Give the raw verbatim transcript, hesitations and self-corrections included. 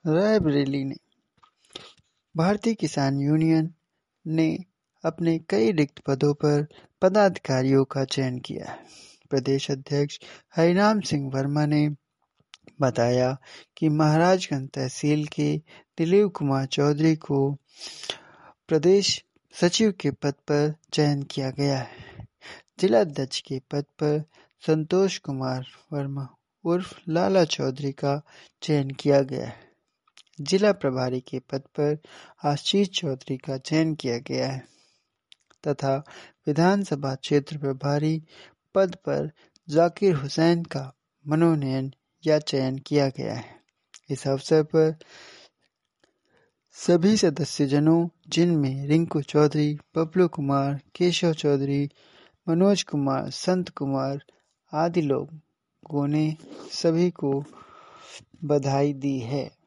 रायबरेली ने भारतीय किसान यूनियन ने अपने कई रिक्त पदों पर पदाधिकारियों का चयन किया है। प्रदेश अध्यक्ष हरिनाम सिंह वर्मा ने बताया कि महाराजगंज तहसील के दिलीप कुमार चौधरी को प्रदेश सचिव के पद पर चयन किया गया है। जिला अध्यक्ष के पद पर संतोष कुमार वर्मा उर्फ लाला चौधरी का चयन किया गया है। जिला प्रभारी के पद पर आशीष चौधरी का चयन किया गया है तथा विधानसभा क्षेत्र प्रभारी पद पर जाकिर हुसैन का मनोनयन या चयन किया गया है। इस अवसर पर सभी सदस्यजनों, जिनमें रिंकू चौधरी, बबलू कुमार, केशव चौधरी, मनोज कुमार, संत कुमार आदि लोगों ने सभी को बधाई दी है।